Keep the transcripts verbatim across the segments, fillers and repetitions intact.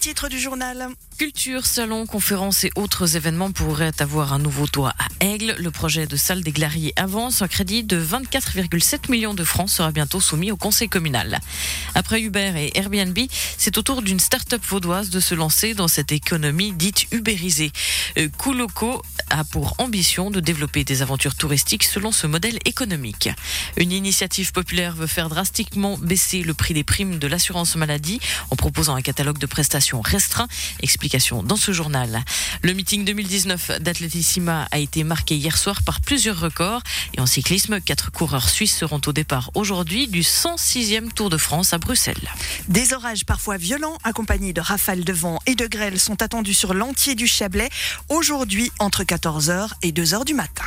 titres du journal. Culture, salons, conférences et autres événements pourraient avoir un nouveau toit à Aigle. Le projet de salle des Glariers avance. Un crédit de vingt-quatre virgule sept millions de francs sera bientôt soumis au conseil communal. Après Uber et Airbnb, c'est au tour d'une start-up vaudoise de se lancer dans cette économie dite ubérisée. Euh, Cooloco a pour ambition de développer des aventures touristiques selon ce modèle économique. Une initiative populaire veut faire drastiquement baisser le prix des primes de l'assurance maladie en proposant un catalogue de prestations restreint. Explication dans ce journal. Le meeting deux mille dix-neuf d'Atletissima a été marqué hier soir par plusieurs records. Et en cyclisme, quatre coureurs suisses seront au départ aujourd'hui du cent sixième Tour de France à Bruxelles. Des orages parfois violents, accompagnés de rafales de vent et de grêle, sont attendus sur l'entier du Chablais, aujourd'hui entre quatorze heures et deux heures du matin.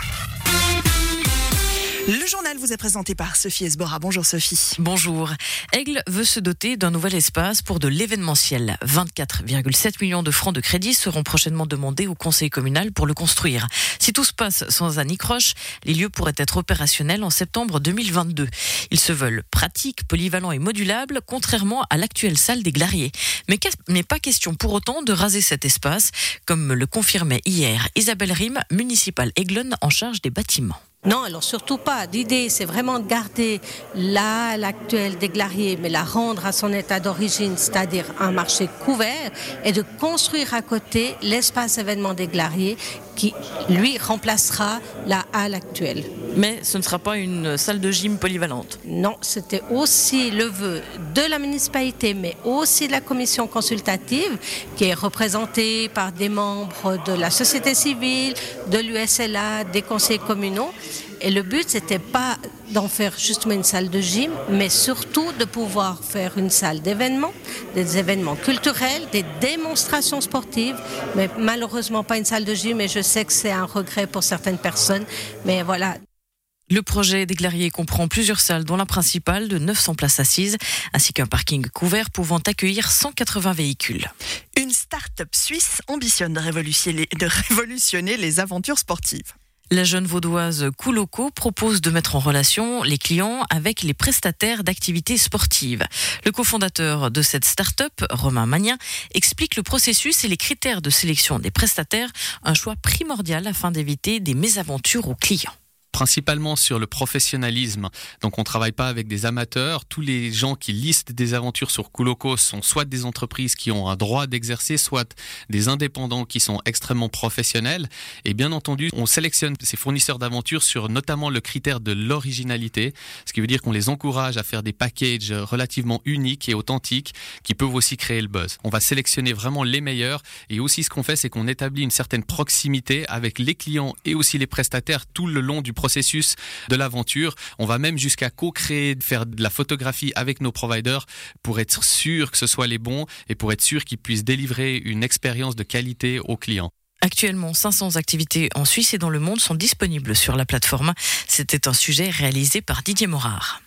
Le journal vous est présenté par Sophie Esbora. Bonjour Sophie. Bonjour. Aigle veut se doter d'un nouvel espace pour de l'événementiel. vingt-quatre virgule sept millions de francs de crédit seront prochainement demandés au conseil communal pour le construire. Si tout se passe sans anicroche, les lieux pourraient être opérationnels en septembre deux mille vingt-deux. Ils se veulent pratiques, polyvalents et modulables, contrairement à l'actuelle salle des Glariers. Mais n'est pas question pour autant de raser cet espace, comme le confirmait hier Isabelle Rime, municipale aiglonne en charge des bâtiments. Non, alors surtout pas. L'idée, c'est vraiment de garder la l'actuelle des Glariers, mais la rendre à son état d'origine, c'est-à-dire un marché couvert, et de construire à côté l'espace événement des Glariers qui, lui, remplacera la halle actuelle. Mais ce ne sera pas une salle de gym polyvalente. Non, c'était aussi le vœu de la municipalité, mais aussi de la commission consultative, qui est représentée par des membres de la société civile, de l'U S L A, des conseils communaux. Et le but, c'était pas d'en faire justement une salle de gym, mais surtout de pouvoir faire une salle d'événements, des événements culturels, des démonstrations sportives, mais malheureusement pas une salle de gym, et je sais que c'est un regret pour certaines personnes, mais voilà. Le projet des Glariers comprend plusieurs salles, dont la principale de neuf cents places assises, ainsi qu'un parking couvert pouvant accueillir cent quatre-vingts véhicules. Une start-up suisse ambitionne de révolutionner, de révolutionner les aventures sportives. La jeune vaudoise Cooloco propose de mettre en relation les clients avec les prestataires d'activités sportives. Le cofondateur de cette start-up, Romain Magnin, explique le processus et les critères de sélection des prestataires, un choix primordial afin d'éviter des mésaventures aux clients. Principalement sur le professionnalisme. Donc on ne travaille pas avec des amateurs. Tous les gens qui listent des aventures sur Cooloco sont soit des entreprises qui ont un droit d'exercer, soit des indépendants qui sont extrêmement professionnels. Et bien entendu, on sélectionne ces fournisseurs d'aventures sur notamment le critère de l'originalité, ce qui veut dire qu'on les encourage à faire des packages relativement uniques et authentiques qui peuvent aussi créer le buzz. On va sélectionner vraiment les meilleurs, et aussi ce qu'on fait, c'est qu'on établit une certaine proximité avec les clients et aussi les prestataires tout le long du processus de l'aventure. On va même jusqu'à co-créer, faire de la photographie avec nos providers pour être sûr que ce soit les bons et pour être sûr qu'ils puissent délivrer une expérience de qualité aux clients. Actuellement, cinq cents activités en Suisse et dans le monde sont disponibles sur la plateforme. C'était un sujet réalisé par Didier Morard.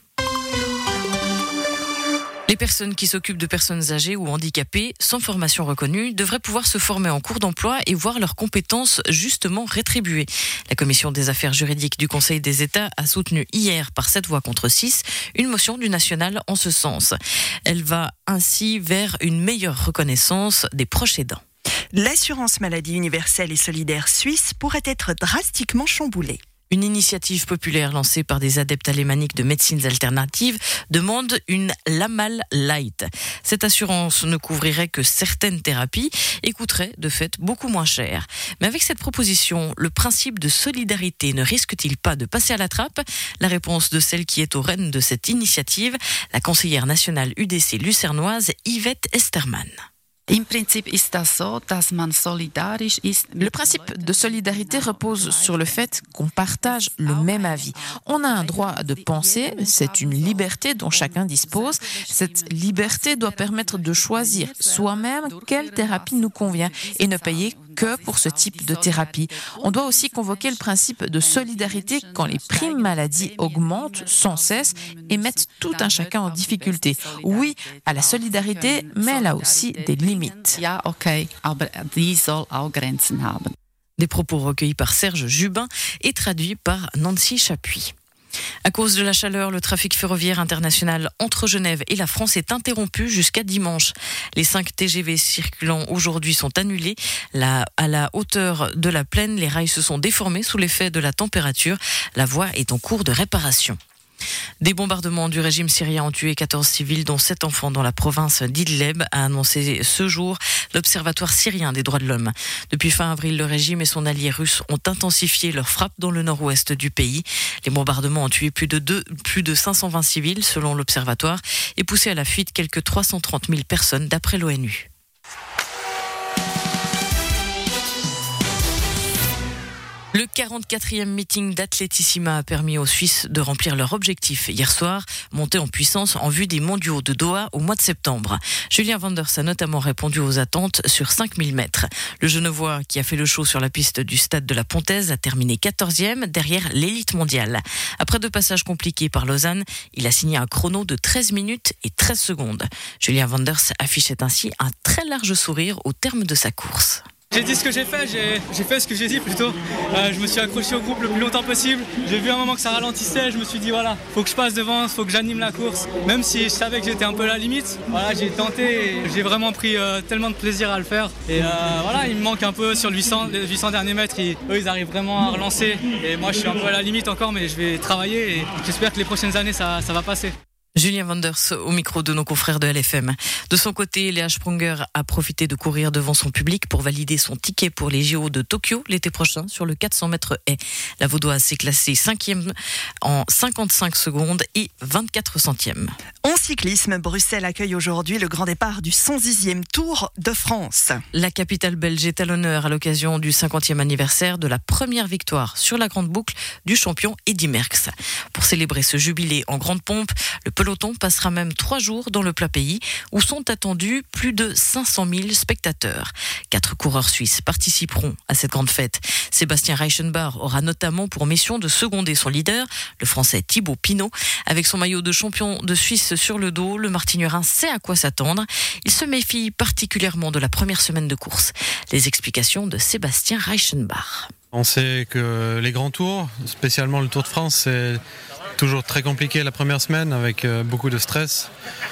Les personnes qui s'occupent de personnes âgées ou handicapées sans formation reconnue devraient pouvoir se former en cours d'emploi et voir leurs compétences justement rétribuées. La commission des affaires juridiques du Conseil des États a soutenu hier par sept voix contre six une motion du national en ce sens. Elle va ainsi vers une meilleure reconnaissance des proches aidants. L'assurance maladie universelle et solidaire suisse pourrait être drastiquement chamboulée. Une initiative populaire lancée par des adeptes alémaniques de médecines alternatives demande une Lamal Light. Cette assurance ne couvrirait que certaines thérapies et coûterait de fait beaucoup moins cher. Mais avec cette proposition, le principe de solidarité ne risque-t-il pas de passer à la trappe ? La réponse de celle qui est aux rênes de cette initiative, la conseillère nationale U D C lucernoise Yvette Estermann. Le principe de solidarité repose sur le fait qu'on partage le même avis. On a un droit de penser, c'est une liberté dont chacun dispose. Cette liberté doit permettre de choisir soi-même quelle thérapie nous convient et ne payer que pour ce type de thérapie. On doit aussi convoquer le principe de solidarité quand les primes maladie augmentent sans cesse et mettent tout un chacun en difficulté. Oui, à la solidarité, mais elle a aussi des limites. Des propos recueillis par Serge Jubin et traduits par Nancy Chapuis. À cause de la chaleur, le trafic ferroviaire international entre Genève et la France est interrompu jusqu'à dimanche. Les cinq T G V circulant aujourd'hui sont annulés. Là, à la hauteur de la plaine, les rails se sont déformés sous l'effet de la température. La voie est en cours de réparation. Des bombardements du régime syrien ont tué quatorze civils, dont sept enfants dans la province d'Idleb, a annoncé ce jour l'Observatoire syrien des droits de l'homme. Depuis fin avril, le régime et son allié russe ont intensifié leurs frappes dans le nord-ouest du pays. Les bombardements ont tué plus de, deux, plus de cinq cent vingt civils, selon l'Observatoire, et poussé à la fuite quelques trois cent trente mille personnes, d'après l'ONU. Le quarante-quatrième meeting d'Atletissima a permis aux Suisses de remplir leur objectif hier soir, monter en puissance en vue des mondiaux de Doha au mois de septembre. Julien Wanders a notamment répondu aux attentes sur cinq mille mètres. Le Genevois, qui a fait le show sur la piste du stade de la Pontaise, a terminé quatorzième derrière l'élite mondiale. Après deux passages compliqués par Lausanne, il a signé un chrono de treize minutes et treize secondes. Julien Wanders affichait ainsi un très large sourire au terme de sa course. J'ai dit ce que j'ai fait, j'ai, j'ai fait ce que j'ai dit plutôt. Euh, je me suis accroché au groupe le plus longtemps possible. J'ai vu un moment que ça ralentissait, je me suis dit voilà, faut que je passe devant, faut que j'anime la course. Même si je savais que j'étais un peu à la limite, voilà, j'ai tenté et j'ai vraiment pris euh, tellement de plaisir à le faire. Et euh, voilà, il me manque un peu sur le huit cents, les huit cents derniers mètres, ils, eux ils arrivent vraiment à relancer. Et moi je suis un peu à la limite encore, mais je vais travailler et j'espère que les prochaines années ça, ça va passer. Julien Wanders au micro de nos confrères de L F M. De son côté, Léa Sprunger a profité de courir devant son public pour valider son ticket pour les J O de Tokyo l'été prochain sur le quatre cents mètres haies. La Vaudoise s'est classée cinquième en cinquante-cinq secondes et vingt-quatre centièmes. En cyclisme, Bruxelles accueille aujourd'hui le grand départ du cent dixième Tour de France. La capitale belge est à l'honneur à l'occasion du cinquantième anniversaire de la première victoire sur la grande boucle du champion Eddy Merckx. Pour célébrer ce jubilé en grande pompe, le peloton passera même trois jours dans le plat pays où sont attendus plus de cinq cent mille spectateurs. Quatre coureurs suisses participeront à cette grande fête. Sébastien Reichenbach aura notamment pour mission de seconder son leader, le français Thibaut Pinot. Avec son maillot de champion de Suisse sur le dos, le Martignerin sait à quoi s'attendre. Il se méfie particulièrement de la première semaine de course. Les explications de Sébastien Reichenbach. On sait que les grands tours, spécialement le Tour de France, c'est toujours très compliqué la première semaine avec beaucoup de stress,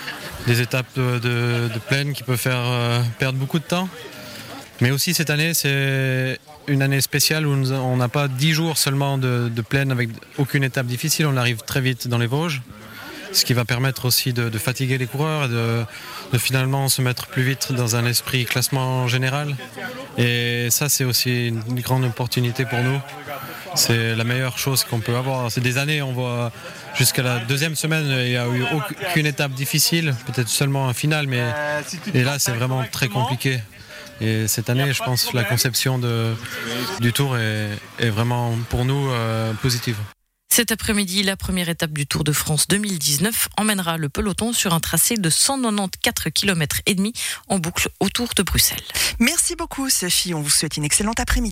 des étapes de, de, de plaine qui peuvent faire euh, perdre beaucoup de temps. Mais aussi cette année, c'est une année spéciale où on n'a pas dix jours seulement de, de plaine avec aucune étape difficile, on arrive très vite dans les Vosges, ce qui va permettre aussi de, de fatiguer les coureurs et de, de finalement se mettre plus vite dans un esprit classement général. Et ça, c'est aussi une grande opportunité pour nous. C'est la meilleure chose qu'on peut avoir. C'est des années, on voit jusqu'à la deuxième semaine, il n'y a eu aucune étape difficile, peut-être seulement un final, mais et là, c'est vraiment très compliqué. Et cette année, je pense que la conception de, du Tour est, est vraiment pour nous euh, positive. Cet après-midi, la première étape du Tour de France deux mille dix-neuf emmènera le peloton sur un tracé de cent quatre-vingt-quatorze kilomètres et demi en boucle autour de Bruxelles. Merci beaucoup Sophie, on vous souhaite une excellente après-midi.